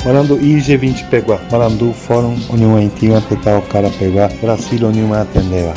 Marando IG20 Peguá, Marandu Fórum União Antiga Tetal Cara Peguá, Brasil União Atendeva.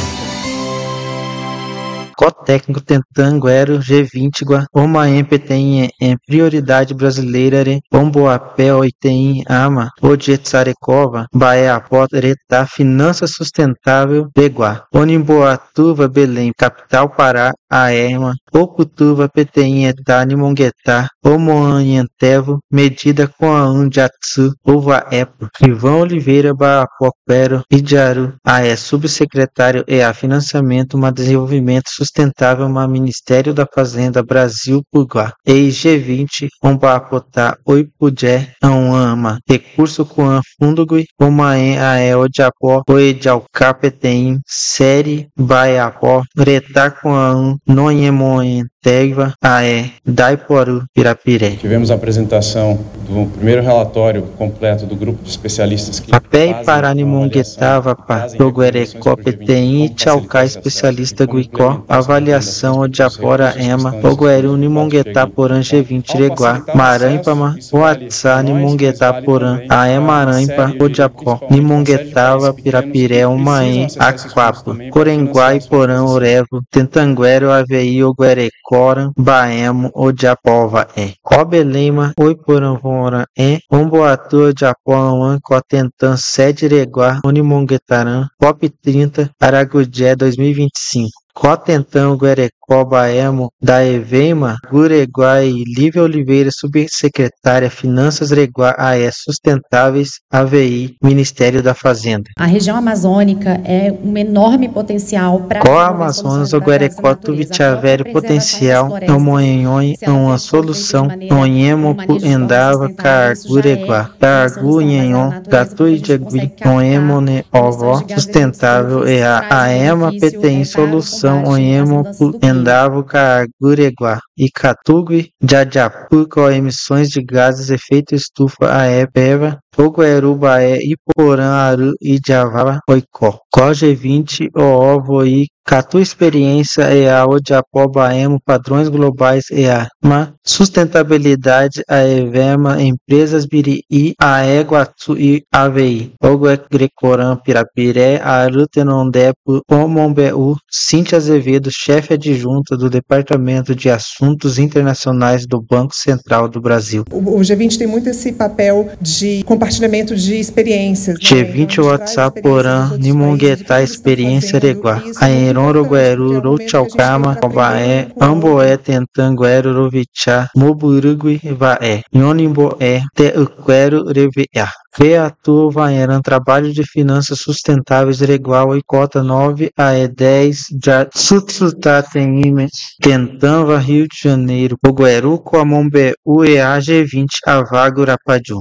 Co-técnico Tentanguero G20 Omaem PTI em prioridade brasileira Omboapé Oiteim Ama Odjetsarekova Baeapó Retá Finança Sustentável Beguá Onimboatuva Belém Capital Pará Aema Ocutuva PTI Etá Nimonguetá Omoanhantevo Medida com a Unjatsu Uvaepo Ivan Oliveira Baapó Quero Ijaru AE Subsecretário EA Financiamento uma Desenvolvimento Sustentável ma Ministério da Fazenda Brasil Puguá EIG20 Ombaapotá Oipujé Anwama Recurso Coan Fundugui Omaen AE Odiapó Oedialcá PTIM Série Baiapó Retá Coan Nonhemoen Tegva AE Daiporu Pirapiré. Tivemos a apresentação do primeiro relatório completo do grupo de especialistas que Apé e Paranimonguetava Proguerecó PTI e Tchaucá especialista Guicó avaliação Odiapora Ema Ogueru Nimonguetá Porã G20 Reguá Maranhpa Oatsá Nimonguetá Porã AE Maranhpa Odiapó Nimonguetava Pirapiré Umaem Aquapa Corenguá e Porã Orevo Tentanguero AVI Oguerecó Baemo Odiapova Obelema Oiporãvora Omboatu Odiapó Cotentan Sede Reguá Unimonguetarã COP 30 Aragudé 2025 Cotentan Guerecó Baemo da Eveima Gureguá e Lívia Oliveira Subsecretária Finanças Reguá AE Sustentáveis AVI Ministério da Fazenda. A região amazônica é um enorme potencial para Co Amazonas o Guerecó Tuvitiavério potencial Amoenhoi uma solução Onhemo Endava Cargureguá Cargu Nhenhon Gatuidegui Onhemone Ovó Sustentável e a AEMA PTI Solução Onhemo Endavo Cargureguá e Catugui Jadiapu com emissões de gases efeito estufa AEPEVA Oguerubaé Iporã Aru e Javava Oicó COG20 Ovo e Catu Experiência EA Odiapó Baemo Padrões Globais EA Sustentabilidade AEVEMA Empresas Biri AE Guatu e AVI Oguegrecorã Pirapiré Aru Tenondepo Omombeu Cíntia Azevedo chefe adjunta do Departamento de Assuntos Internacionais do Banco Central do Brasil. O G20 tem muito esse papel de compartilhamento de experiências. G20 WhatsApp Porã Nimonguetá Experiência Reguá Aeronrogueru Rouchaucama Obaé Amboé Tentanguero Rovichá Moburugui Vaé Yonimboé Teuquero Revea Veatu Vaeran Trabalho de Finanças Sustentáveis Regual e Cota 9 AE10 Já Sutsutatenime Tentamba Rio de Janeiro Ogueru Coamombe UEA G20 Avago Rapaju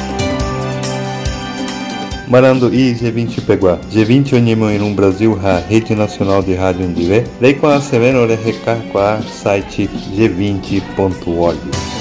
Marando IG20 Peguá, G20 Onimoirum Brasil, a Rede Nacional de Rádio Ondivé, lei com a Severo Recar com a site g20.org.